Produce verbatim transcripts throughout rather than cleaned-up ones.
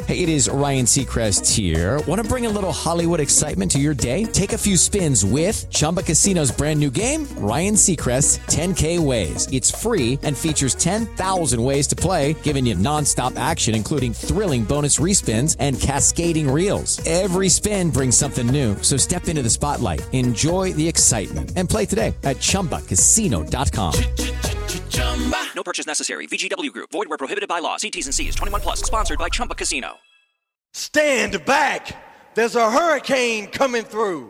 Hey, it is Ryan Seacrest here. Want to bring a little Hollywood excitement to your day? Take a few spins with Chumba Casino's brand new game, Ryan Seacrest's ten K Ways. It's free and features ten thousand ways to play, giving you nonstop action, including thrilling bonus respins and cascading reels. Every spin brings something new, so step into the spotlight, enjoy the excitement, and play today at Chumba Casino dot com. No purchase necessary. V G W Group. Void where prohibited by law. See T's and C's. twenty-one plus. Sponsored by Chumba Casino. Stand back. There's a hurricane coming through.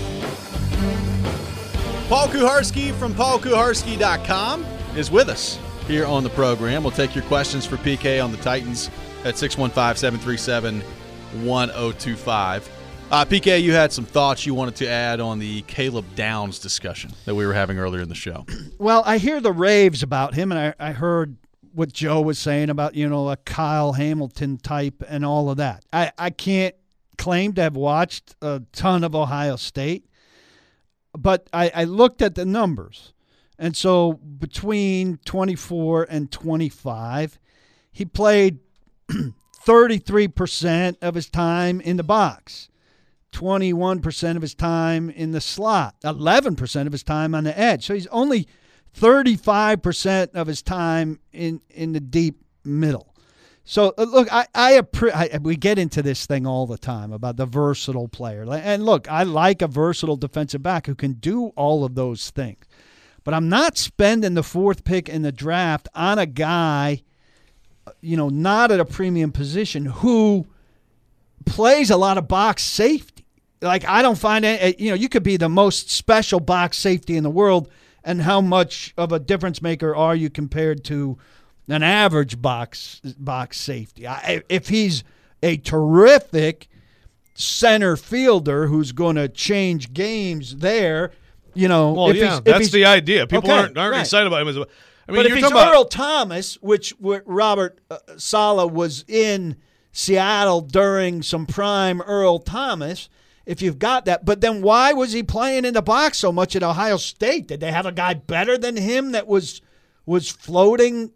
Paul Kuharsky from paul kuharsky dot com is with us here on the program. We'll take your questions for P K on the Titans at six one five, seven three seven, one oh two five. Uh, P K, you had some thoughts you wanted to add on the Caleb Downs discussion that we were having earlier in the show. Well, I hear the raves about him, and I, I heard what Joe was saying about, you know, a Kyle Hamilton type and all of that. I, I can't claim to have watched a ton of Ohio State, but I, I looked at the numbers. And so between twenty-four and twenty-five, he played thirty-three percent of his time in the box, twenty-one percent of his time in the slot, eleven percent of his time on the edge. So he's only thirty-five percent of his time in, in the deep middle. So, uh, look, I, I, I we get into this thing all the time about the versatile player. And, look, I like a versatile defensive back who can do all of those things. But I'm not spending the fourth pick in the draft on a guy, you know, not at a premium position who plays a lot of box safety. Like, I don't find it, you know, you could be the most special box safety in the world, and how much of a difference maker are you compared to an average box box safety? I, if he's a terrific center fielder who's going to change games there, you know. Well, if yeah, he's, if that's he's, the idea. People okay, aren't, aren't right. excited about him. As a, I mean, but if you're he's talking Earl about, Thomas, which Robert uh, Saleh was in Seattle during some prime Earl Thomas, if you've got that. But then why was he playing in the box so much at Ohio State? Did they have a guy better than him that was was floating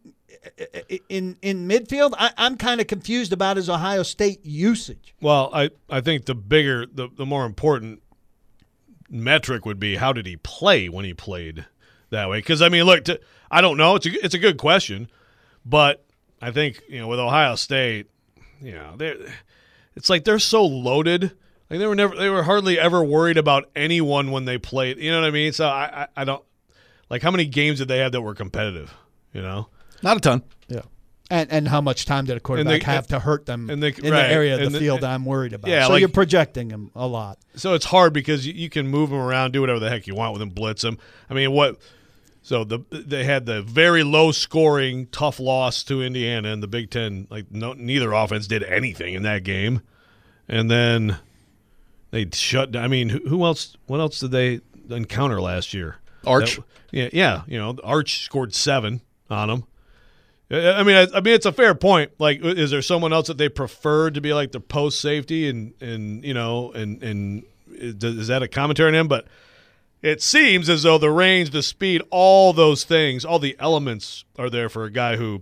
in in midfield? I, I'm kind of confused about his Ohio State usage. Well, I, I think the bigger, the, the more important metric would be how did he play when he played that way? Because, I mean, look, to, I don't know. It's a, it's a good question. But I think, you know, with Ohio State, you know, it's like they're so loaded. Like they were never, they were hardly ever worried about anyone when they played. You know what I mean? So I, I, I don't like how many games did they have that were competitive? You know, not a ton. Yeah, and and how much time did a quarterback they, have to hurt them and they, in right, the area of the, the field and, I'm worried about? Yeah, so like, you're projecting him a lot. So it's hard because you, you can move him around, do whatever the heck you want with him, blitz him. I mean, what? So the they had the very low scoring, tough loss to Indiana in the Big Ten. Like no, neither offense did anything in that game, and then they shut down. I mean, who, who else? What else did they encounter last year? Arch. That, yeah, yeah. You know, Arch scored seven on them. I mean, I, I mean, it's a fair point. Like, is there someone else that they prefer to be like the post safety, and and you know, and and is that a commentary on him? But it seems as though the range, the speed, all those things, all the elements are there for a guy who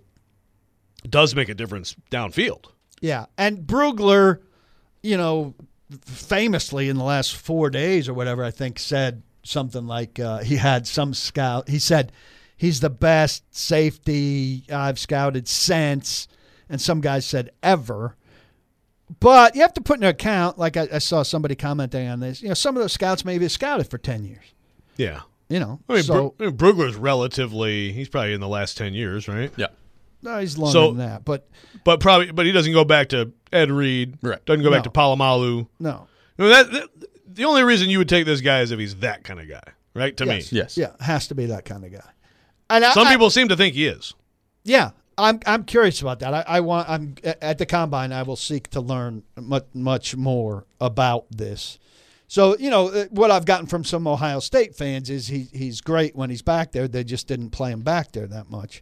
does make a difference downfield. Yeah, and Brugler, you know, famously in the last four days or whatever, I think said something like uh, he had some scout. He said he's the best safety I've scouted since, and some guys said ever. But you have to put into account, like I, I saw somebody commenting on this, you know, some of those scouts maybe have scouted for ten years. Yeah. You know. I mean, so, Bru- I mean Brugler's relatively, he's probably in the last ten years, right? Yeah. No, he's longer so, than that. But but probably, but he doesn't go back to Ed Reed. Right. Doesn't go No. back to Palomalu. no. I mean, that, that, the only reason you would take this guy is if he's that kind of guy, right? To Yes. me. Yes. Yeah, has to be that kind of guy. And Some I, people seem to think he is. Yeah, I'm I'm curious about that. I, I want I'm at the combine. I will seek to learn much much more about this. So you know what I've gotten from some Ohio State fans is he he's great when he's back there. They just didn't play him back there that much.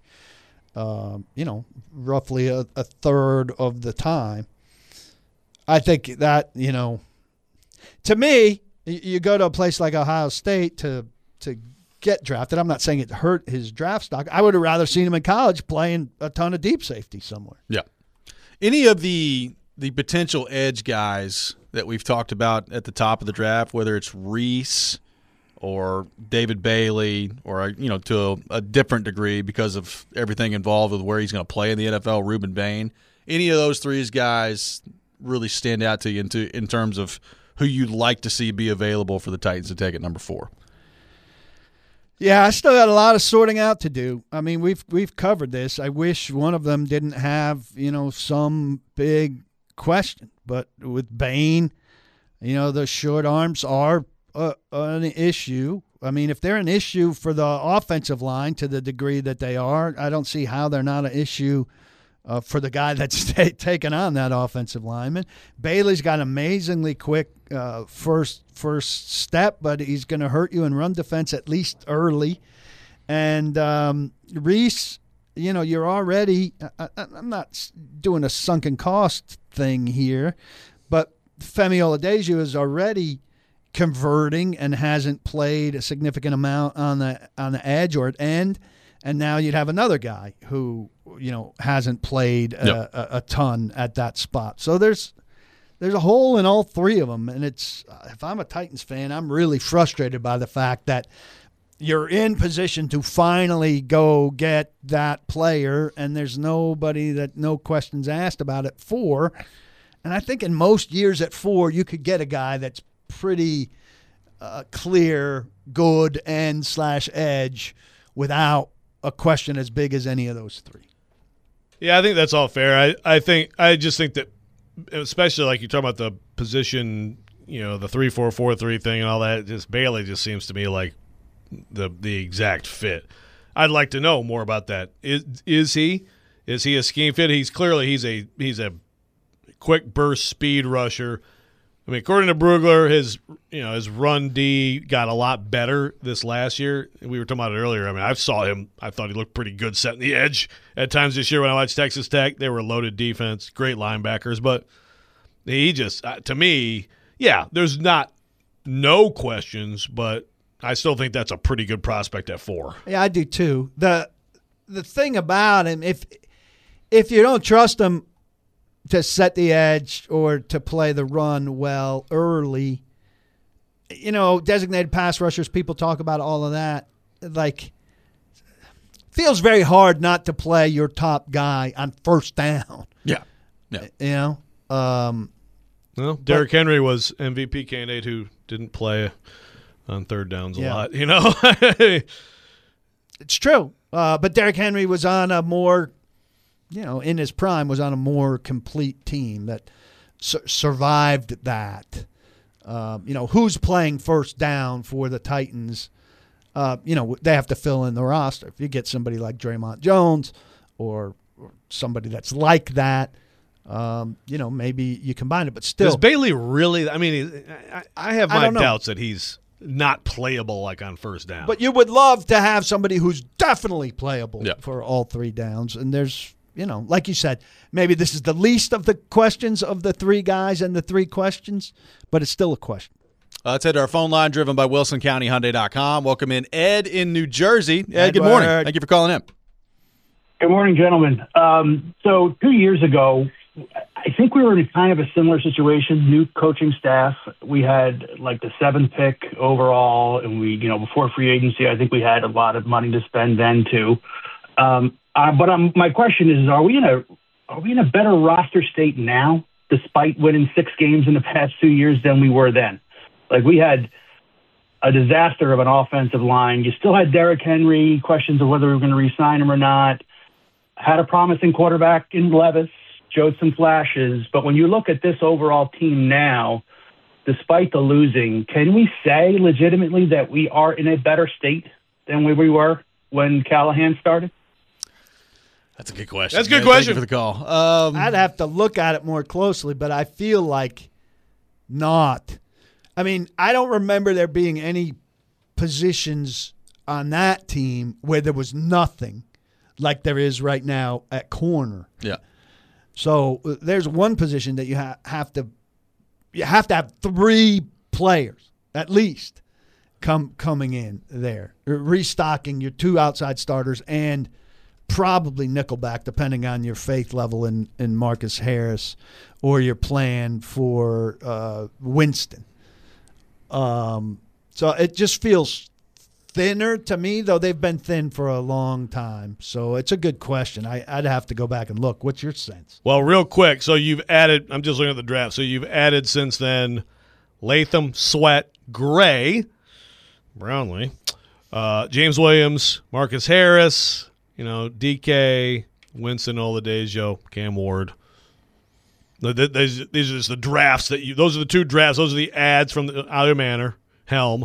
Um, you know, roughly a, a third of the time. I think that you know, to me, you go to a place like Ohio State to to. get drafted. I'm not saying it hurt his draft stock. I would have rather seen him in college playing a ton of deep safety somewhere. Yeah. Any of the the potential edge guys that we've talked about at the top of the draft, whether it's Reese or David Bailey, or you know, to a, a different degree because of everything involved with where he's going to play in the N F L, Ruben Bain. Any of those three guys really stand out to you in, to, in terms of who you'd like to see be available for the Titans to take at number four? Yeah, I still got a lot of sorting out to do. I mean, we've we've covered this. I wish one of them didn't have, you know, some big question. But with Bain, you know, the short arms are uh, an issue. I mean, if they're an issue for the offensive line to the degree that they are, I don't see how they're not an issue Uh, for the guy that's t- taking on that offensive lineman. Bailey's got amazingly quick uh, first first step, but he's going to hurt you in run defense at least early. And um, Reese, you know, you're already I, – I'm not doing a sunken cost thing here, but Femi Oladeju is already converting and hasn't played a significant amount on the on the edge or at end. And now you'd have another guy who, you know, hasn't played a, yep. a, a ton at that spot. So there's there's a hole in all three of them. And it's if I'm a Titans fan, I'm really frustrated by the fact that you're in position to finally go get that player, and there's nobody that no questions asked about at four. And I think in most years at four, you could get a guy that's pretty uh, clear, good end slash edge without a question as big as any of those three. Yeah, I think that's all fair. I, I think I just think that, especially like you talk about the position, you know, the three four four three thing and all that. Just Bailey just seems to me like the the exact fit. I'd like to know more about that. Is is he is he a scheme fit? He's clearly he's a he's a quick burst speed rusher. I mean, according to Brugler, his you know his run D got a lot better this last year. We were talking about it earlier. I mean, I saw him. I thought he looked pretty good setting the edge at times this year when I watched Texas Tech. They were a loaded defense, great linebackers, but he just uh, to me, yeah, there's not no questions, but I still think that's a pretty good prospect at four. Yeah, I do too. the The thing about him, if if you don't trust him to set the edge or to play the run well early, you know, designated pass rushers, people talk about all of that. Like, feels very hard not to play your top guy on first down. Yeah. Yeah. You know? Um, well, Derrick but, Henry was M V P candidate who didn't play on third downs a yeah. lot, you know? It's true. Uh, but Derrick Henry was on a more – you know, in his prime, was on a more complete team that su- survived that. Um, you know, who's playing first down for the Titans? Uh, you know, they have to fill in the roster. If you get somebody like Draymond Jones or, or somebody that's like that, um, you know, maybe you combine it. But still. Does Bailey really – I mean, I, I have my I doubts that he's not playable like on first down. But you would love to have somebody who's definitely playable yeah. for all three downs. And there's – you know, like you said, maybe this is the least of the questions of the three guys and the three questions, but it's still a question. Uh, let's head to our phone line, driven by Wilson County Hyundai dot com. Welcome in Ed in New Jersey. Ed, Edward. Good morning. Thank you for calling in. Good morning, gentlemen. Um, so two years ago, I think we were in kind of a similar situation, new coaching staff. We had like the seventh pick overall, and we, you know, before free agency, I think we had a lot of money to spend then too. Um, Uh, but um, my question is: Are we in a are we in a better roster state now, despite winning six games in the past two years, than we were then? Like we had a disaster of an offensive line. You still had Derrick Henry. Questions of whether we were going to re-sign him or not. Had a promising quarterback in Levis. Showed some flashes. But when you look at this overall team now, despite the losing, can we say legitimately that we are in a better state than we were when Callahan started? That's a good question. That's a good yeah, question. Thank you for the call. Um, I'd have to look at it more closely, but I feel like not. I mean, I don't remember there being any positions on that team where there was nothing like there is right now at corner. Yeah. So uh, there's one position that you ha- have to you have to have three players at least come coming in there, restocking your two outside starters and probably nickelback, depending on your faith level in, in Marcus Harris or your plan for uh, Winston. Um, so it just feels thinner to me, though they've been thin for a long time. So it's a good question. I, I'd have to go back and look. What's your sense? Well, real quick, so you've added – I'm just looking at the draft. So you've added since then Latham, Sweat, Gray, Brownlee, uh, James Williams, Marcus Harris, you know, D K, Winston, Oladejo, Cam Ward. These, these are just the drafts that you – those are the two drafts. Those are the ads from the Allier Manor, Helm.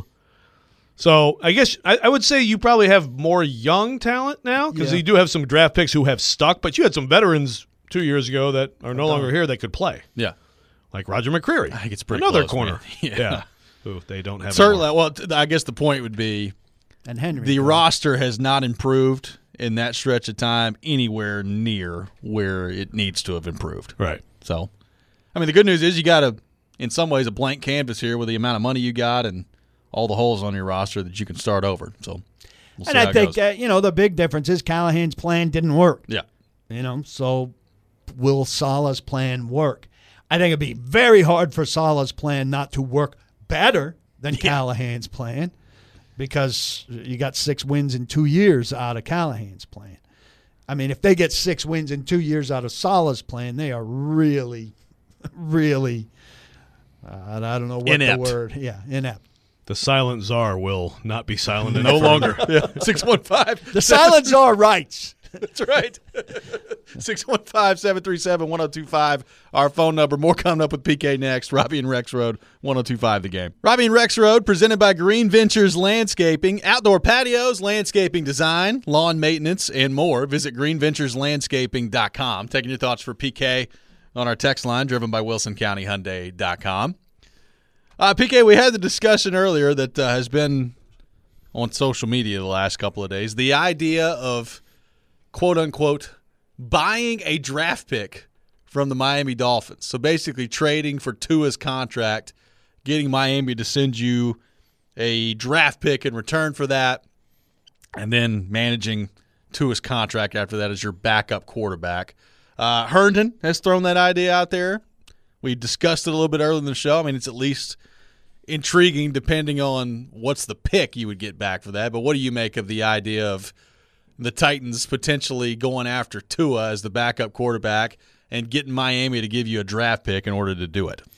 So I guess I, I would say you probably have more young talent now because Yeah. you do have some draft picks who have stuck, but you had some veterans two years ago that are no longer here that could play, Yeah. like Roger McCreary. I think it's pretty Another close, corner. man. Yeah. Yeah. Who they don't have Certainly. anymore. Well, t- I guess the point would be And Henry. the roster has not improved in that stretch of time anywhere near where it needs to have improved. Right. So, I mean, the good news is you got a, in some ways, a blank canvas here with the amount of money you got and all the holes on your roster that you can start over. So, we'll see And how I it think, goes. uh, you know, the big difference is Callahan's plan didn't work. Yeah. You know, so will Salah's plan work? I think it'd be very hard for Salah's plan not to work better than yeah. Callahan's plan because you got six wins in two years out of Callahan's plan. I mean, if they get six wins in two years out of Salah's plan, they are really, really, uh, I don't know what inept. the word, yeah, inept. The silent czar will not be silent No any longer. further. Yeah. six one five. The silent czar writes. That's right. six one five, seven three seven, one oh two five, our phone number. More coming up with P K next. Robbie and Rex Road, one oh two five The Game. Robbie and Rex Road, presented by Green Ventures Landscaping. Outdoor patios, landscaping design, lawn maintenance, and more. Visit green ventures landscaping dot com. Taking your thoughts for P K on our text line, driven by wilson county hyundai dot com. Uh, P K, we had the discussion earlier that uh, has been on social media the last couple of days. The idea of, quote unquote, buying a draft pick from the Miami Dolphins. So basically trading for Tua's contract, getting Miami to send you a draft pick in return for that, and then managing Tua's contract after that as your backup quarterback. Uh, Herndon has thrown that idea out there. We discussed it a little bit earlier in the show. I mean, it's at least intriguing depending on what's the pick you would get back for that. But what do you make of the idea of the Titans potentially going after Tua as the backup quarterback and getting Miami to give you a draft pick in order to do it?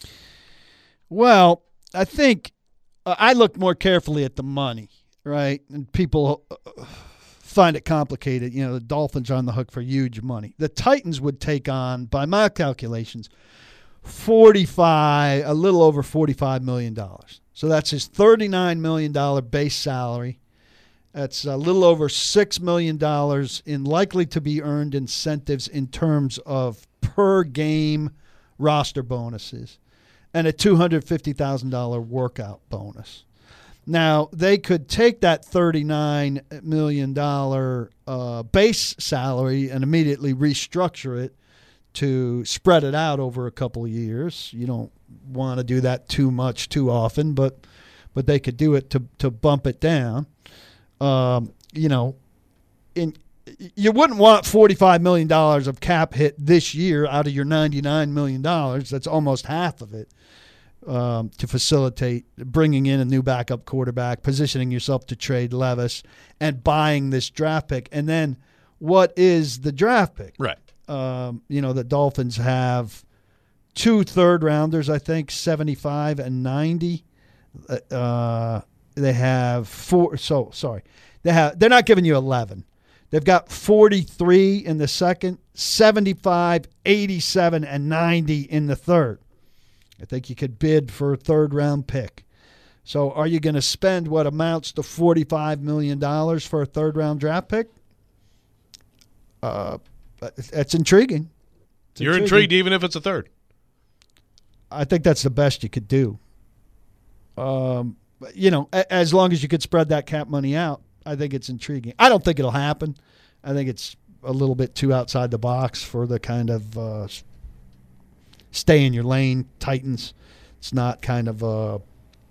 Well, I think uh, I look more carefully at the money, right? And people uh, find it complicated. You know, the Dolphins are on the hook for huge money. The Titans would take on, by my calculations, forty-five, a little over forty-five million dollars. So that's his thirty-nine million dollars base salary. That's a little over six million dollars in likely to be earned incentives in terms of per game roster bonuses and a two hundred fifty thousand dollars workout bonus. Now, they could take that thirty-nine million dollars uh, base salary and immediately restructure it to spread it out over a couple of years. You don't want to do that too much too often, but but they could do it to, to bump it down. Um, you know, in you wouldn't want forty-five million dollars of cap hit this year out of your ninety-nine million dollars. That's almost half of it um, to facilitate bringing in a new backup quarterback, positioning yourself to trade Levis, and buying this draft pick. And then what is the draft pick? Right. Um, you know, the Dolphins have two third-rounders, I think, seventy-five and ninety. Uh, they have four. So, sorry. They have, they're not giving you eleven. They've got forty-three in the second, seventy-five, eighty-seven, and ninety in the third. I think you could bid for a third-round pick. So are you going to spend what amounts to forty-five million dollars for a third-round draft pick? Uh That's intriguing. It's You're intriguing. intrigued even if it's a third. I think that's the best you could do. Um, you know, a, as long as you could spread that cap money out, I think it's intriguing. I don't think it'll happen. I think it's a little bit too outside the box for the kind of uh, stay in your lane Titans. It's not kind of a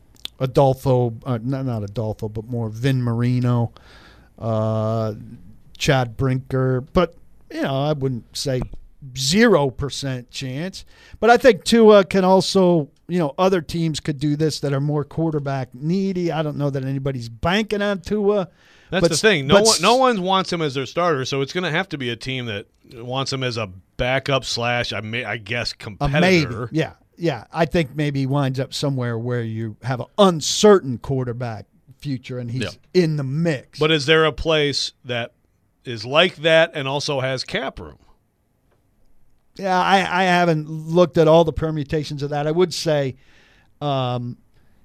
Adolfo, uh, not, not Adolfo, but more Vin Marino, uh, Chad Brinker, but you know I wouldn't say zero percent chance. But I think Tua can also, you know, other teams could do this that are more quarterback needy. I don't know that anybody's banking on Tua. That's but, the thing. No but, one, no one wants him as their starter, so it's going to have to be a team that wants him as a backup slash, I may, I guess, competitor. Maybe, yeah, yeah. I think maybe he winds up somewhere where you have an uncertain quarterback future, and he's yeah. in the mix. But is there a place that is like that and also has cap room? Yeah, I, I haven't looked at all the permutations of that. I would say um,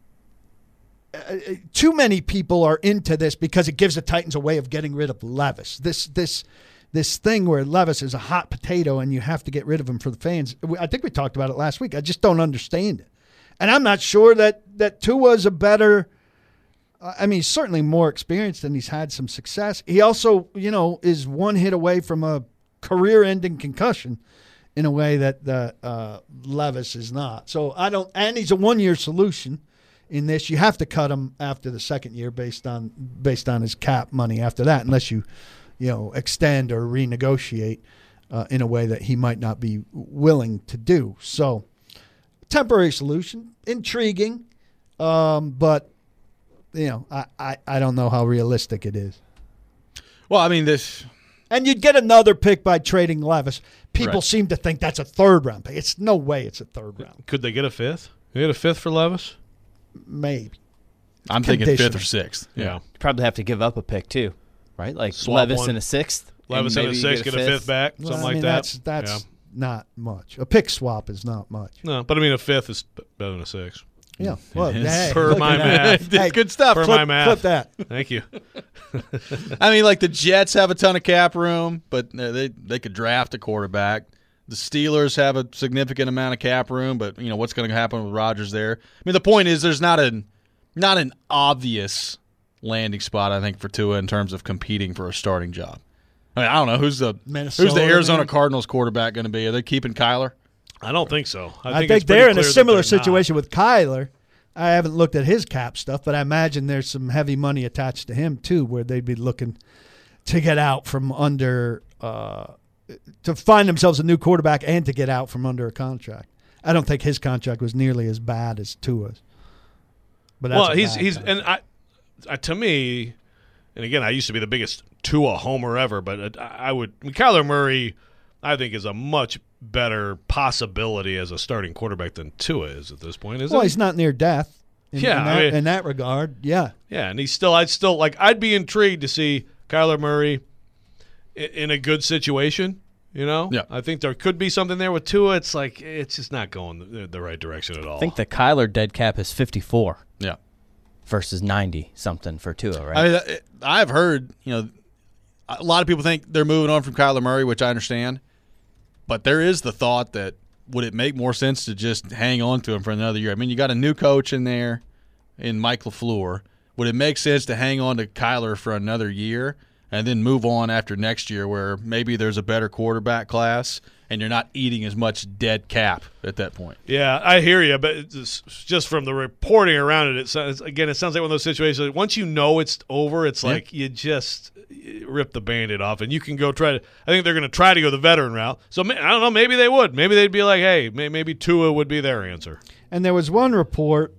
uh, too many people are into this because it gives the Titans a way of getting rid of Levis. This this this thing where Levis is a hot potato and you have to get rid of him for the fans. I think we talked about it last week. I just don't understand it. And I'm not sure that, that Tua's a better – I mean, he's certainly more experienced and he's had some success. He also, you know, is one hit away from a career-ending concussion in a way that the uh, Levis is not. So I don't – and he's a one-year solution in this. You have to cut him after the second year based on based on his cap money after that, unless you, you know, extend or renegotiate uh, in a way that he might not be willing to do. So temporary solution, intriguing, um, but, you know, I, I, I don't know how realistic it is. Well, I mean, this – And you'd get another pick by trading Levis. People Right. seem to think that's a third-round pick. It's no way it's a third round. Could they get a fifth? They get a fifth for Levis? Maybe. I'm thinking Conditional. fifth or sixth. Yeah. You probably have to give up a pick too, right? Like Swap Levis one. in a sixth. Levis in a maybe you sixth, get a fifth back, Well, something I like mean, that. That's, that's yeah. not much. A pick swap is not much. No, but I mean, a fifth is better than a six. Yeah. Well, hey, Per look my at that. math. Hey, Good stuff. Per clip, my math. clip that. Thank you. I mean, like the Jets have a ton of cap room, but they they could draft a quarterback. The Steelers have a significant amount of cap room, but you know what's going to happen with Rodgers there. I mean, the point is there's not an not an obvious landing spot, I think, for Tua in terms of competing for a starting job. I mean, I don't know who's the Minnesota, who's the Arizona maybe? Cardinals quarterback going to be. Are they keeping Kyler? I don't think so. I I think, think, it's pretty they're in a clear that similar they're not. situation with Kyler. I haven't looked at his cap stuff, but I imagine there's some heavy money attached to him too, where they'd be looking to get out from under uh, to find themselves a new quarterback and to get out from under a contract. I don't think his contract was nearly as bad as Tua's. But that's Well, a he's bad he's contract. and I, I to me, and again, I used to be the biggest Tua homer ever, but I, I would I mean, Kyler Murray, I think, is a much better possibility as a starting quarterback than Tua is at this point, isn't well, he? he's not near death. In, Yeah, in that, I mean- in that regard, yeah. Yeah, and he's still, I'd still, like, I'd be intrigued to see Kyler Murray in, in a good situation, you know? Yeah. I think there could be something there with Tua. It's like, it's just not going the, the right direction at all. I think the Kyler dead cap is fifty-four Yeah. versus ninety something for Tua, right? I mean, I- I've heard, you know, a lot of people think they're moving on from Kyler Murray, which I understand. But there is the thought that would it make more sense to just hang on to him for another year? I mean, you got a new coach in there in Mike LaFleur. Would it make sense to hang on to Kyler for another year and then move on after next year where maybe there's a better quarterback class and you're not eating as much dead cap at that point? Yeah, I hear you, but it's just from the reporting around it, it sounds, again, it sounds like one of those situations. Like once you know it's over, it's like you just rip the Band-Aid off, and you can go try to. I think they're going to try to go the veteran route. So I don't know. Maybe they would. Maybe they'd be like, hey, maybe Tua would be their answer. And there was one report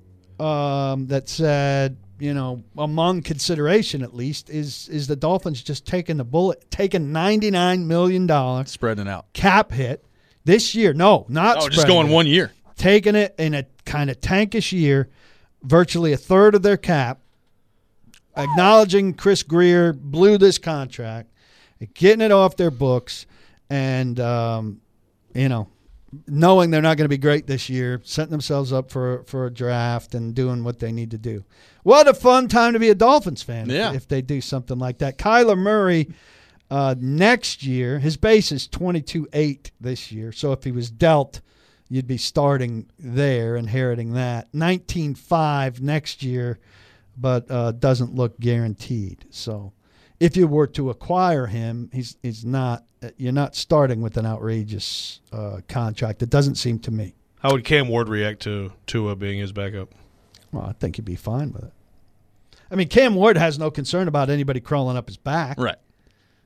um, that said, you know, among consideration at least, is is the Dolphins just taking the bullet, taking ninety-nine million dollars Spreading it out. cap hit this year. No, not Oh, just spreading going it. one year. Taking it in a kind of tankish year, virtually a third of their cap, acknowledging Chris Greer blew this contract, getting it off their books, and, um, you know, knowing they're not going to be great this year, setting themselves up for, for a draft and doing what they need to do. What a fun time to be a Dolphins fan if- Yeah. if they do something like that. Kyler Murray uh, next year, his base is twenty-two eight this year, so if he was dealt – you'd be starting there, inheriting that. nineteen five next year, but uh, doesn't look guaranteed. So if you were to acquire him, he's he's not. You're not starting with an outrageous uh, contract. It doesn't seem to me. How would Cam Ward react to Tua being his backup? Well, I think he'd be fine with it. I mean, Cam Ward has no concern about anybody crawling up his back. Right.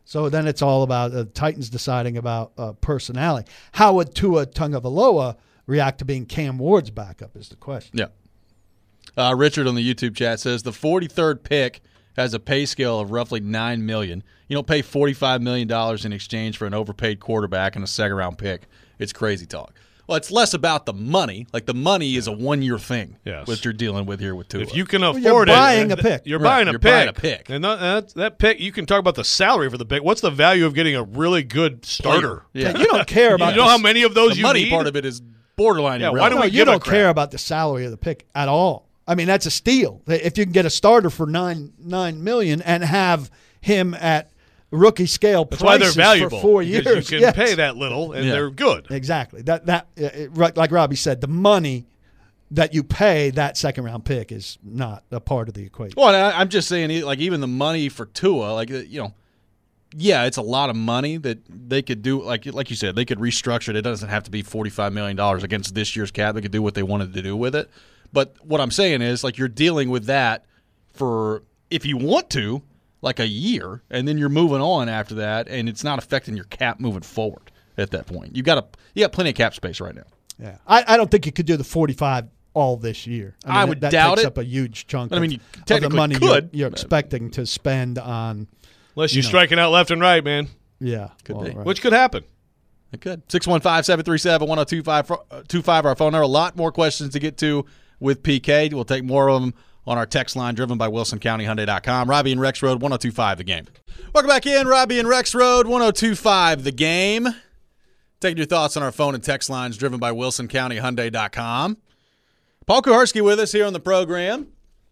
So then it's all about the uh, Titans deciding about uh, personality. How would Tua Tagovailoa react to being Cam Ward's backup is the question. Yeah. Uh, Richard on the YouTube chat says the forty-third pick has a pay scale of roughly nine million dollars. You don't pay forty-five million dollars in exchange for an overpaid quarterback and a second-round pick. It's crazy talk. Well, it's less about the money. Like, the money is a one-year thing, yes. what you're dealing with here with Tua. If you can afford well, you're it. buying a pick. You're Right, buying a you're pick. buying a pick. And that, that, that pick, you can talk about the salary for the pick. What's the value of getting a really good starter? Yeah. You don't care about You know the, how many of those the you money need? part of it is borderline Yeah, why irrelevant. don't no, we you give a don't crap? care about the salary of the pick at all. I mean, that's a steal. If you can get a starter for nine nine million and have him at rookie scale That's why they're prices valuable. for four because years. You can Yes. pay that little, and Yeah. they're good. Exactly. That that uh, it, like Robbie said, the money that you pay that second round pick is not a part of the equation. Well, I, I'm just saying, like, even the money for Tua, like, you know, yeah, it's a lot of money that they could do. Like, like you said, they could restructure it. It doesn't have to be forty-five million dollars against this year's cap. They could do what they wanted to do with it. But what I'm saying is, like, you're dealing with that for, if you want to, like a year, and then you're moving on after that, and it's not affecting your cap moving forward at that point. You got a, you got plenty of cap space right now. Yeah, I, I don't think you could do the forty-five all this year. I, mean, I would that, doubt takes it. up a huge chunk. I mean, you of, of the technically money could. you're, you're expecting to spend on. Unless you're You know. striking out left and right, man, Yeah, Could well, be. right. which could happen. It could. six one five, seven three seven, one oh two five, our phone number. A lot more questions to get to with P K. We'll take more of them on our text line driven by wilson county hyundai dot com. Robbie and Rex Road, one oh two five The Game. Welcome back in. Robbie and Rex Road, one oh two five The Game. Taking your thoughts on our phone and text lines driven by wilson county hyundai dot com. Paul Kuharsky with us here on the program.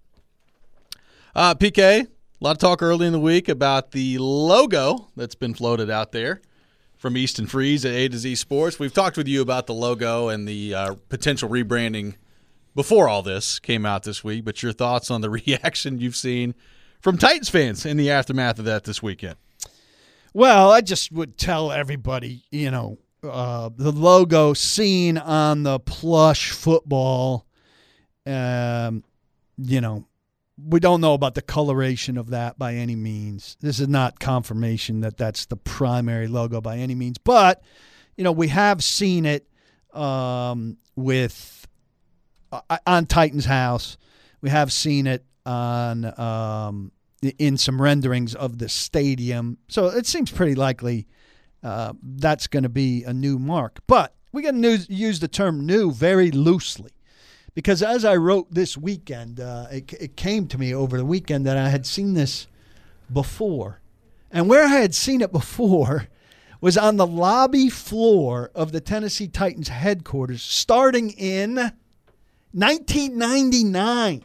Uh, P K, a lot of talk early in the week about the logo that's been floated out there from Easton Freeze at A to Z Sports. We've talked with you about the logo and the uh, potential rebranding before all this came out this week, but your thoughts on the reaction you've seen from Titans fans in the aftermath of that this weekend? Well, I just would tell everybody, you know, uh, the logo seen on the plush football, um, you know, we don't know about the coloration of that by any means. This is not confirmation that that's the primary logo by any means. But, you know, we have seen it um, with uh, on Titans House. We have seen it on um, in some renderings of the stadium. So it seems pretty likely uh, that's going to be a new mark. But we got to use the term new very loosely. Because as I wrote this weekend, uh, it, it came to me over the weekend that I had seen this before. And where I had seen it before was on the lobby floor of the Tennessee Titans headquarters starting in nineteen ninety-nine.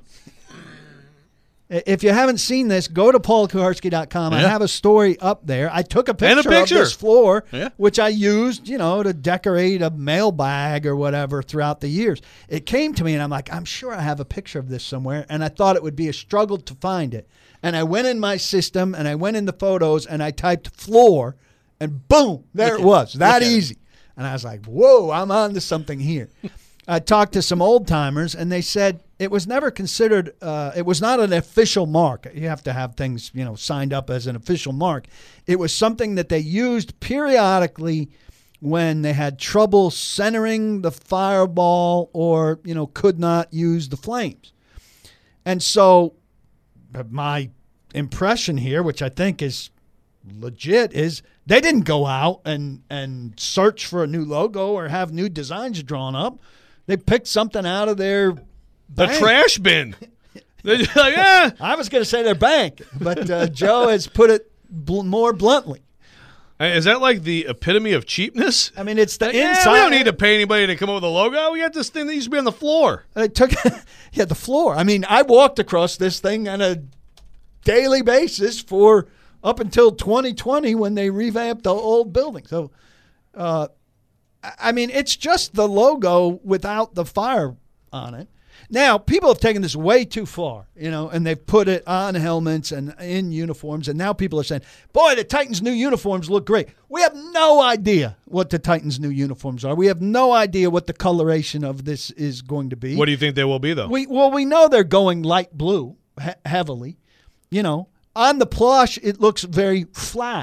If you haven't seen this, go to paul kuharsky dot com. I Yeah. have a story up there. I took a picture, And a picture. of this floor, Yeah. which I used, you know, to decorate a mailbag or whatever throughout the years. It came to me, and I'm like, I'm sure I have a picture of this somewhere, and I thought it would be a struggle to find it. And I went in my system, and I went in the photos, and I typed floor, and boom, there it was. That easy. And I was like, whoa, I'm on to something here. I talked to some old timers, and they said it was never considered. Uh, it was not an official mark. You have to have things, you know, signed up as an official mark. It was something that they used periodically when they had trouble centering the fireball, or you know, could not use the flames. And so, my impression here, which I think is legit, is they didn't go out and and search for a new logo or have new designs drawn up. They picked something out of their The bank. trash bin. They're just like, yeah. I was going to say their bank, but uh, Joe has put it bl- more bluntly. Is that like the epitome of cheapness? I mean, it's the Yeah, inside. we don't need to pay anybody to come up with a logo. We got this thing that used to be on the floor. I took, yeah, the floor. I mean, I walked across this thing on a daily basis for up until twenty twenty when they revamped the old building. So, uh, I mean, it's just the logo without the fire on it. Now, people have taken this way too far, you know, and they've put it on helmets and in uniforms, and now people are saying, boy, the Titans' new uniforms look great. We have no idea what the Titans' new uniforms are. We have no idea what the coloration of this is going to be. What do you think they will be, though? We Well, we know they're going light blue he- heavily. You know, on the plush, it looks very flat.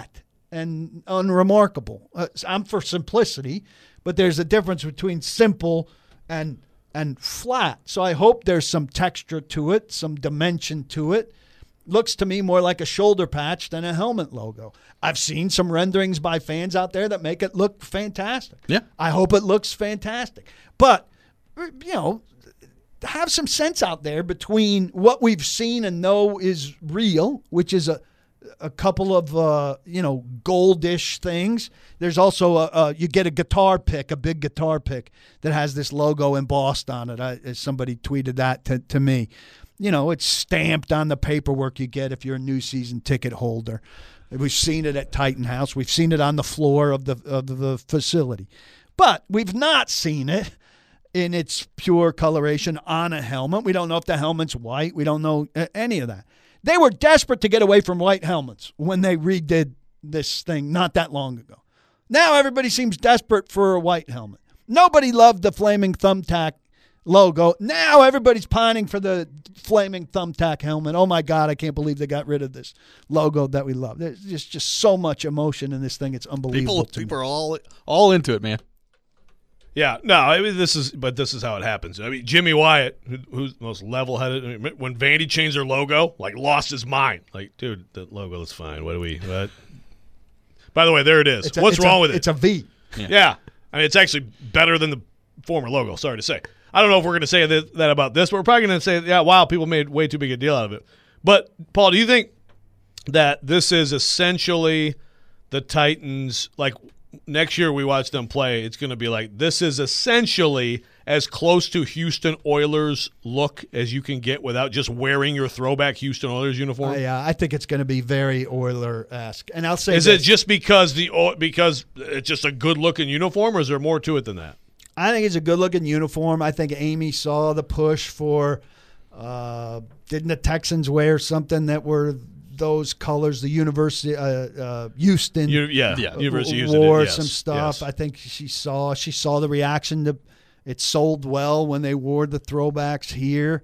and unremarkable. Uh, I'm for simplicity, but there's a difference between simple and and flat. So I hope there's some texture to it, some dimension to it. Looks to me more like a shoulder patch than a helmet logo. I've seen some renderings by fans out there that make it look fantastic. Yeah. I hope it looks fantastic. But, you know, have some sense out there between what we've seen and know is real, which is a a couple of, uh, you know, goldish things. There's also, a, a you get a guitar pick, a big guitar pick that has this logo embossed on it. I, somebody tweeted that to, to me. You know, it's stamped on the paperwork you get if you're a new season ticket holder. We've seen it at Titan House. We've seen it on the floor of the of the facility. But we've not seen it in its pure coloration on a helmet. We don't know if the helmet's white. We don't know any of that. They were desperate to get away from white helmets when they redid this thing not that long ago. Now everybody seems desperate for a white helmet. Nobody loved the flaming thumbtack logo. Now everybody's pining for the flaming thumbtack helmet. Oh, my God, I can't believe they got rid of this logo that we love. There's just, just so much emotion in this thing. It's unbelievable. People, people are all all into it, man. Yeah, no, I mean, this is, but this is how it happens. I mean, Jimmy Wyatt, who, who's the most level-headed, I mean, when Vandy changed their logo, like, lost his mind. Like, dude, the logo is fine. What do we, what? By the way, there it is. It's a, What's it's wrong a, with it? It's a V. Yeah. yeah. I mean, it's actually better than the former logo, sorry to say. I don't know if we're going to say that, that about this, but we're probably going to say, yeah, wow, people made way too big a deal out of it. But, Paul, do you think that this is essentially the Titans, like, next year we watch them play, it's going to be like, this is essentially as close to Houston Oilers look as you can get without just wearing your throwback Houston Oilers uniform? Uh, yeah, I think it's going to be very Oiler-esque. And I'll say Is this. it just because the because it's just a good-looking uniform, or is there more to it than that? I think it's a good-looking uniform. I think Amy saw the push for uh, didn't the Texans wear something that were – those colors, the University, uh, uh, Houston, U- yeah, yeah, University of wore Houston, yes, some stuff. yes. I think she saw she saw the reaction to it. Sold well when they wore the throwbacks here.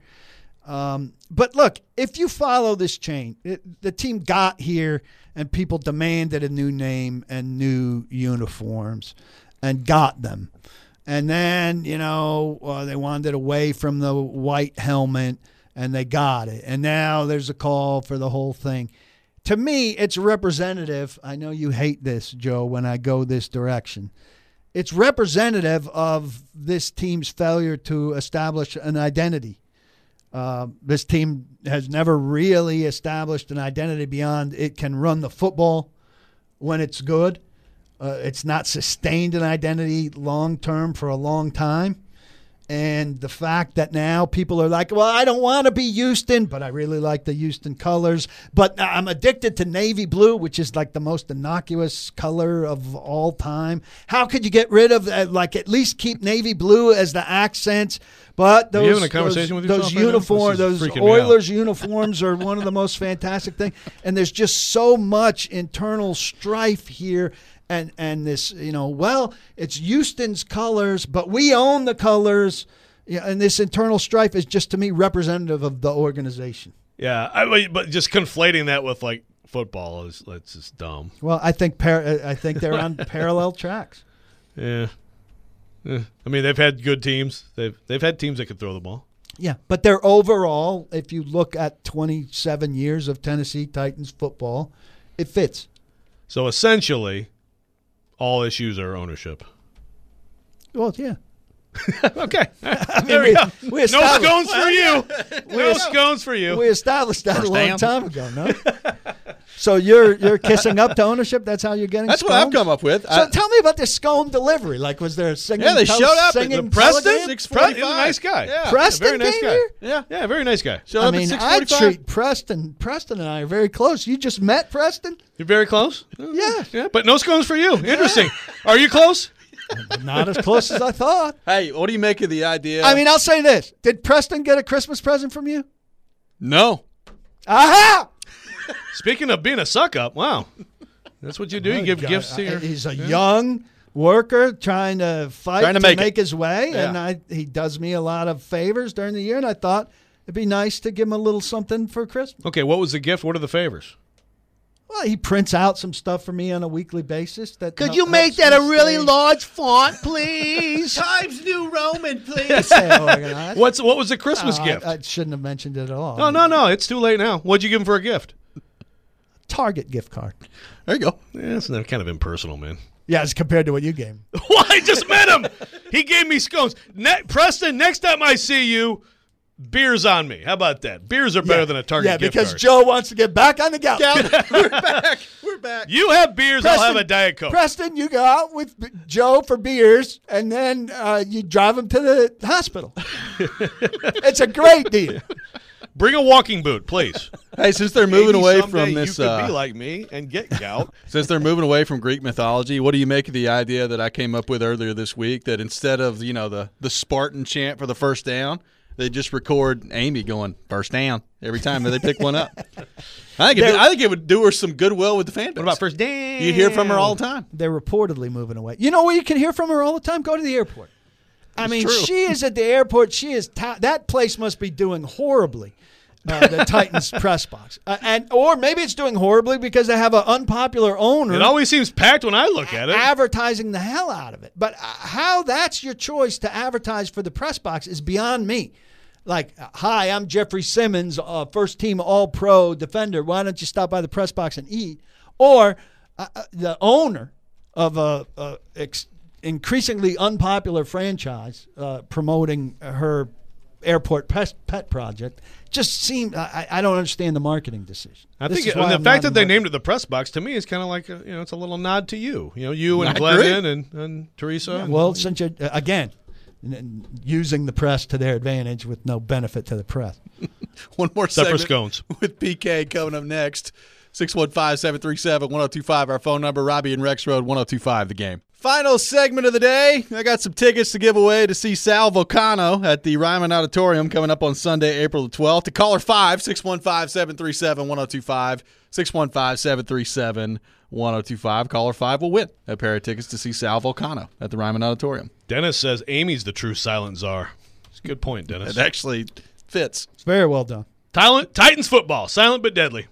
Um, but look, if you follow this chain, it, the team got here and people demanded a new name and new uniforms, and got them. And then you know uh, they wanted away from the white helmet. And they got it. And now there's a call for the whole thing. To me, it's representative. I know you hate this, Joe, when I go this direction. It's representative of this team's failure to establish an identity. Uh, this team has never really established an identity beyond it can run the football when it's good. Uh, it's not sustained an identity long-term for a long time. And the fact that now people are like, well, I don't want to be Houston, but I really like the Houston colors. But I'm addicted to navy blue, which is like the most innocuous color of all time. How could you get rid of, uh, like, at least keep navy blue as the accents? But those, are you having a conversation those, with yourself those right uniforms, now? This those is freaking me out. Oilers uniforms are one of the most fantastic things. And there's just so much internal strife here. And and this, you know, well, it's Houston's colors, but we own the colors. Yeah, and this internal strife is just, to me, representative of the organization. Yeah, I, but just conflating that with, like, football is that's just dumb. Well, I think par- I think they're on parallel tracks. Yeah. yeah. I mean, they've had good teams. They've they've had teams that could throw the ball. Yeah, but they're overall, if you look at twenty-seven years of Tennessee Titans football, it fits. So essentially, all issues are ownership. Well, yeah. Okay. I mean, there we, we, go. we No established, scones for you. No scones for you. we established that First a long down. time ago, no? So you're you're kissing up to ownership? That's how you're getting That's scones? what I've come up with. So I- tell me about this scone delivery. Like, was there a singing? Yeah, they tel- showed up at singing the Preston, telegram? six Pre- he's forty-five. a nice guy. Yeah. Preston very nice came guy. here? Yeah. Yeah, very nice guy. Showed I up at mean, six I forty-five. treat Preston. Preston and I are very close. You just met Preston? You're very close. Yeah. Yeah, but no scones for you. Interesting. Are you close? Not as close as I thought. Hey, what do you make of the idea? I mean, I'll say this. Did Preston get a Christmas present from you? no. Aha! Speaking of being a suck up, wow. That's what you do. You give God, gifts to I- your. He's a young worker trying to fight Trying to to make make, it. his way, Yeah. and I he does me a lot of favors during the year, and I thought it'd be nice to give him a little something for Christmas. Okay, what was the gift? What are the favors? Well, he prints out some stuff for me on a weekly basis. That Could hel- you make helps that me a really stay- large font, please? Times New Roman, please. stay organized? What's what was the Christmas Oh, gift? I, I shouldn't have mentioned it at all. no, no, no. It's too late now. What'd you give him for a gift? Target gift card. There you go. Yeah, it's kind of impersonal, man. Yeah, as compared to what you gave him. Well, I just met him. He gave me scones. Ne- Preston, next time I see you, beers on me. How about that? Beers are better Yeah. than a Target Yeah, gift because card. Joe wants to get back on the couch. We're back. We're back. You have beers, I'll have a Diet Coke. Preston, you go out with B- Joe for beers, and then uh, you drive him to the hospital. It's a great deal. Bring a walking boot, please. Hey, since they're moving Maybe away someday from this, you could uh, be like me and get gout. since they're moving away from Greek mythology, what do you make of the idea that I came up with earlier this week that instead of you know the the Spartan chant for the first down, they just record Amy going first down every time that they pick one up? I think it, I think it would do her some goodwill with the fan base. What about first down? You hear from her all the time. They're reportedly moving away. You know where you can hear from her all the time? Go to the airport. I mean, she is at the airport. She is ta- that place must be doing horribly. Uh, the Titans press box, uh, and or maybe it's doing horribly because they have an unpopular owner. It always seems packed when I look at it. Advertising the hell out of it. But uh, how that's your choice to advertise for the press box is beyond me. Like, hi, I'm Jeffrey Simmons, uh, first team All Pro defender. Why don't you stop by the press box and eat? Or uh, the owner of a, a ex- increasingly unpopular franchise uh, promoting her airport pet, pet project just seemed. I, I don't understand the marketing decision. I This think is it, why and the I'm fact not that they in named it the press box to me is kind of like a, you know it's a little nod to you. You know, you and I Glennon and, and Teresa. Yeah, well, since you're, uh, again, n- n- using the press to their advantage with no benefit to the press. One more Except for segment scones. with P K coming up next. six one five, seven three seven, one oh two five, our phone number. Robbie and Rex Road, one oh two five, the game. Final segment of the day. I got some tickets to give away to see Sal Vulcano at the Ryman Auditorium coming up on Sunday, April the twelfth. To caller five, six one five, seven three seven, one oh two five, six one five, seven three seven, one oh two five. Caller five will win a pair of tickets to see Sal Vulcano at the Ryman Auditorium. Dennis says Amy's the true silent czar. It's a good point, Dennis. It actually fits. It's very well done. Talent, Titans football, silent but deadly.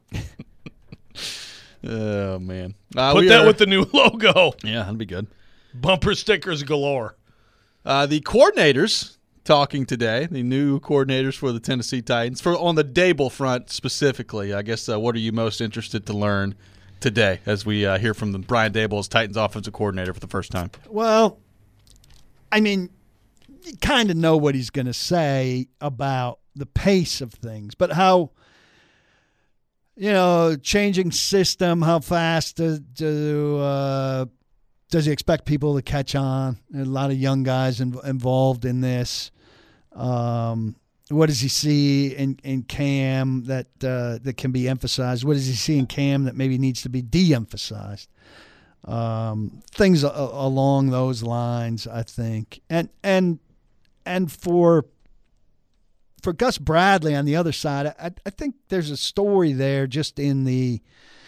Oh, man. Uh, Put we that are- with the new logo. Yeah, that'd be good. Bumper stickers galore. Uh, the coordinators talking today, the new coordinators for the Tennessee Titans, for on the Dable front specifically. I guess uh, what are you most interested to learn today as we uh, hear from the Brian Dable as Titans offensive coordinator for the first time? Well, I mean, you kind of know what he's going to say about the pace of things, but how, you know, changing system, how fast do, do, uh, does he expect people to catch on? A lot of young guys in, involved in this. Um, what does he see in, in Cam that uh, that can be emphasized? What does he see in Cam that maybe needs to be de-emphasized? Um, things a- along those lines, I think. And and and for for Gus Bradley on the other side, I, I think there's a story there just in the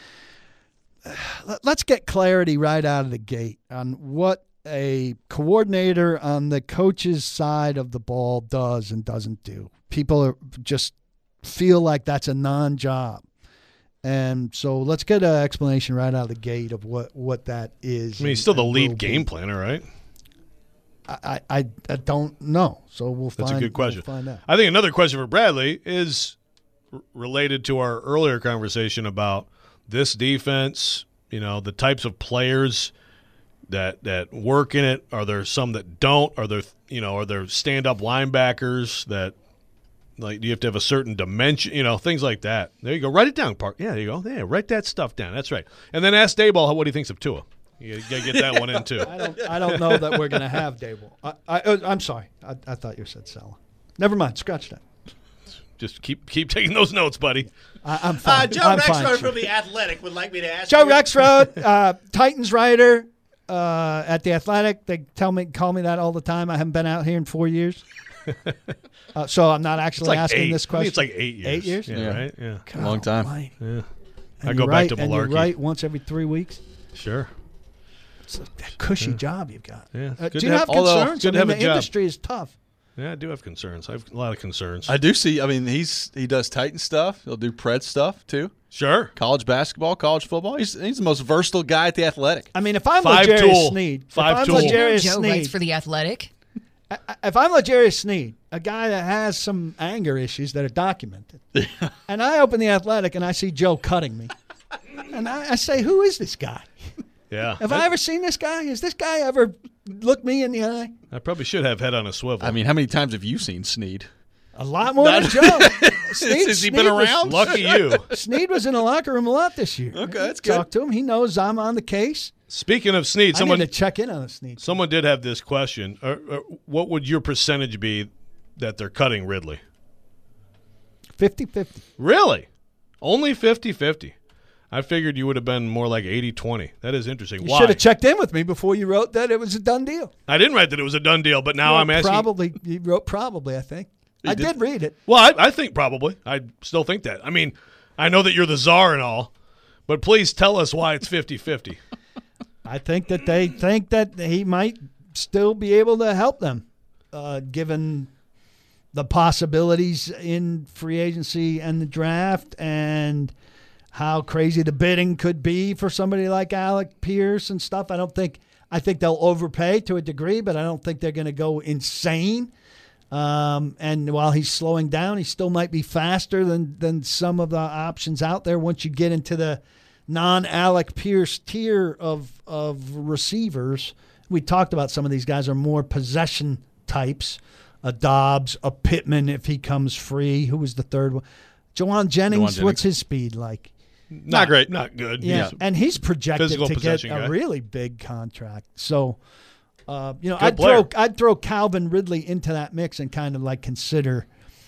– let's get clarity right out of the gate on what a coordinator on the coach's side of the ball does and doesn't do. People are just feel like that's a non-job. And so let's get an explanation right out of the gate of what, what that is. I mean, he's still the and lead will game be. planner, right? I, I, I don't know. So we'll That's find a good question. We'll find out. I think another question for Bradley is r- related to our earlier conversation about this defense, you know, the types of players that that work in it. Are there some that don't? Are there, you know, are there stand-up linebackers that, like, do you have to have a certain dimension, you know, things like that. There you go. Write it down, Park. Yeah, there you go. Yeah, write that stuff down. That's right. And then ask Dayball what he thinks of Tua. You got to get that one in, too. I don't, I don't know that we're going to have Dable. I, I, uh, I'm sorry. I, I thought you said Salah. Never mind. Scratch that. Just keep keep taking those notes, buddy. I, I'm fine. Uh, Joe I'm fine, Rexrode Chief. from The Athletic would like me to ask Joe you. Rexrode, uh, Titans writer uh, at The Athletic. They tell me, call me that all the time. I haven't been out here in four years. uh, so I'm not It's actually like asking eight. this I question. think it's like eight years. Eight years? Yeah, Yeah. right? Yeah. God Long time. almighty. Yeah. And I you go write, back to and you Malarkey. write once every three weeks. Sure. It's a cushy job you've got. Yeah, Uh, good do to you have- have although, concerns? good to I mean, have a the job. industry is tough. Yeah, I do have concerns. I have a lot of concerns. I do see. I mean, he's he does Titan stuff. He'll do Pred stuff too. Sure. College basketball, college football. He's he's the most versatile guy at the Athletic. I mean, if I'm Five L'Jarius tool. Sneed, Five if I'm tool. L'Jarius Joe Sneed, writes for The Athletic. I- I- if I'm L'Jarius Sneed, a guy that has some anger issues that are documented, and I open The Athletic and I see Joe cutting me, and I, I say, who is this guy? Yeah. Have I ever seen this guy? Has this guy ever looked me in the eye? I probably should have head on a swivel. I mean, how many times have you seen Sneed? A lot more than Joe. Sneed, Has he been Sneed was- around? Lucky you. Sneed was in the locker room a lot this year. Okay, that's good. Talk to him. He knows I'm on the case. Speaking of Sneed, I someone need to check in on the Sneed. someone did have this question. Uh, uh, what would your percentage be that they're cutting Ridley? fifty-fifty. Really? Only fifty-fifty. I figured you would have been more like eighty twenty. That is interesting. You Why? should have checked in with me before you wrote that it was a done deal. I didn't write that it was a done deal, but now You I'm asking. Probably, you wrote probably, I think. I did. did read it. Well, I, I think probably. I still think that. I mean, I know that you're the czar and all, but please tell us why it's fifty-fifty. I think that they think that he might still be able to help them, uh, given the possibilities in free agency and the draft and how crazy the bidding could be for somebody like Alec Pierce and stuff. I don't think – I think they'll overpay to a degree, but I don't think they're going to go insane. Um, and while he's slowing down, he still might be faster than, than some of the options out there once you get into the non-Alec Pierce tier of of receivers. We talked about some of these guys are more possession types. A Dobbs, a Pittman if he comes free. Who was the third one? Jawan Jennings, Jennings. What's his speed like? Not great. Not good. Yeah, He's- and he's projected Physical to get possession a guy. really big contract. So, uh, you know, Good I'd player. throw I'd throw Calvin Ridley into that mix and kind of like consider.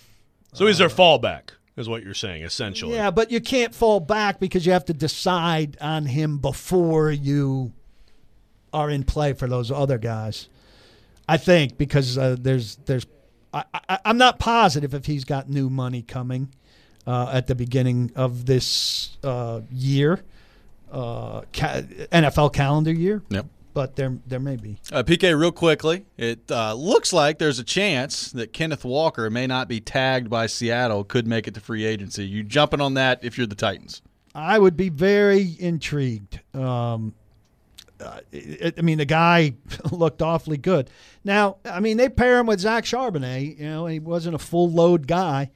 So he's their fallback, is what you're saying, essentially. Yeah, but you can't fall back because you have to decide on him before you are in play for those other guys. I think because uh, there's there's I, I, I'm not positive if he's got new money coming uh, at the beginning of this uh, year, uh, ca- N F L calendar year. Yep. But there there may be. Uh, P K, real quickly, it uh, looks like there's a chance that Kenneth Walker may not be tagged by Seattle, could make it to free agency. You jumping on that if you're the Titans? I would be very intrigued. Um, uh, it, I mean, the guy looked awfully good. Now, I mean, they pair him with Zach Charbonnet. You know, he wasn't a full load guy.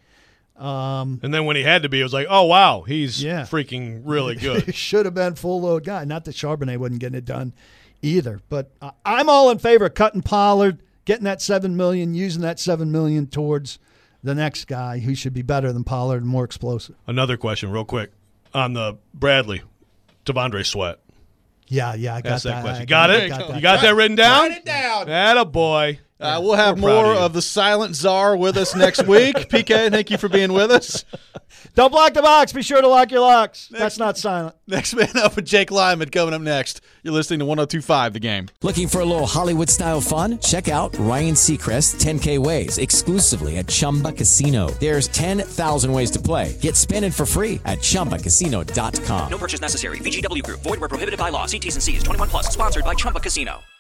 Um, And then when he had to be, it was like, oh, wow, he's Yeah. freaking really he good. should have been full load guy. Not that Charbonnet wasn't getting it done either. But uh, I'm all in favor of cutting Pollard, getting that seven million dollars, using that seven million dollars towards the next guy who should be better than Pollard and more explosive. Another question, real quick, on the Bradley, Tavondre Sweat. Yeah, yeah, I got Ask that that. question. I You got I it? got that. You got that written down? Write it down. Attaboy. Uh, we'll have We're proud more of of, you. the silent czar with us next week. P K, thank you for being with us. Don't block the box. Be sure to lock your locks. That's not silent. Next man up with Jake Lyman coming up next. You're listening to one oh two point five The Game. Looking for a little Hollywood-style fun? Check out Ryan Seacrest's ten K Ways exclusively at Chumba Casino. There's ten thousand ways to play. Get spinning for free at Chumba Casino dot com. No purchase necessary. V G W Group. Void where prohibited by law. See T's and C's. twenty-one plus. Sponsored by Chumba Casino.